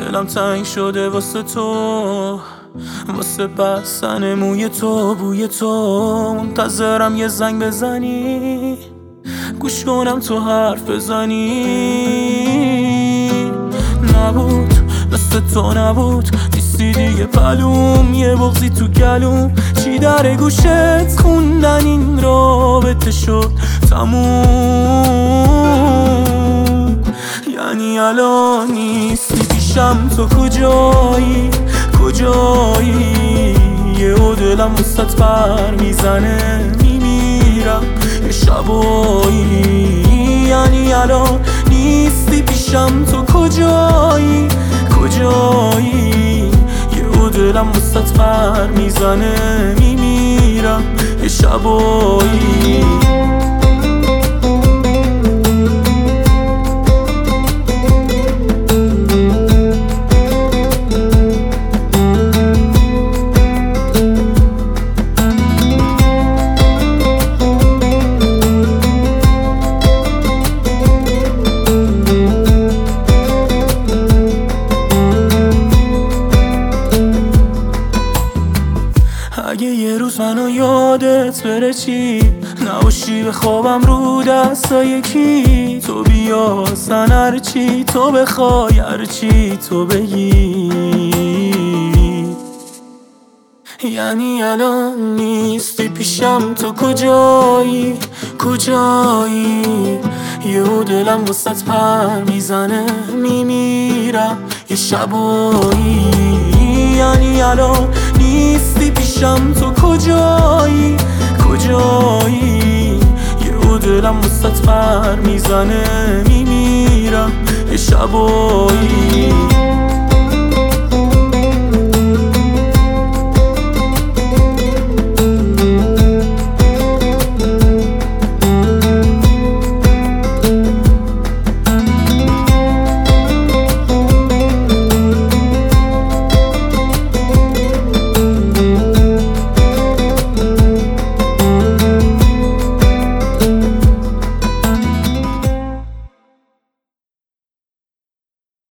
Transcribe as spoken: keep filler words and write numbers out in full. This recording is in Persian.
دلم تنگ شده واسه تو، واسه بستن موی تو، بوی تو. منتظرم یه زنگ بزنی، گوش کنم تو حرف بزنی. نبود مثل تو نبود، نیستی دیگه پلوم، یه بغضی تو گلوم. چی در گوشت خوندن این رابطه شد تموم. یعنی الان نیستی پیشم، تو کجایی کجایی؟ یهو دلم وسط پر میزنه، میمیرم یه شبایی. یعنی الان نیستی پیشم، تو کجایی کجایی؟ یهو دلم وسط پر میزنه، میمیرم یه شبایی. اگه یه روز منو یادت بره چی؟ نباشی به خوابم رو دستای کی؟ تو بیا اصلا هرچی تو بخوای، هرچی تو بگی. یعنی الان نیستی پیشم، تو کجایی کجایی؟ یهو دلم وسط پر میزنه، میمیرم یه شبایی. یعنی الان نیستی پیشم، تو کجایی کجایی؟ یهو دلم وسط پر میزنه، میمیرم یه شبایی.